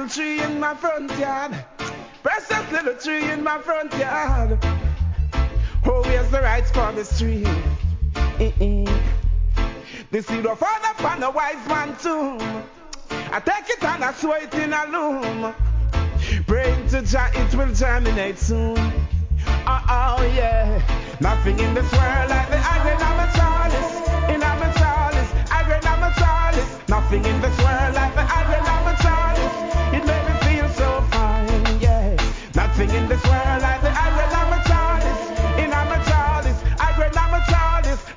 little tree in my front yard. Precious little tree in my front yard. Oh, here's the rights for this tree. The seed of father upon a wise man tomb. I take it and I sow it in a loom. Praying to Jah, it will germinate soon. Oh yeah. Nothing in this world like the iron of a child.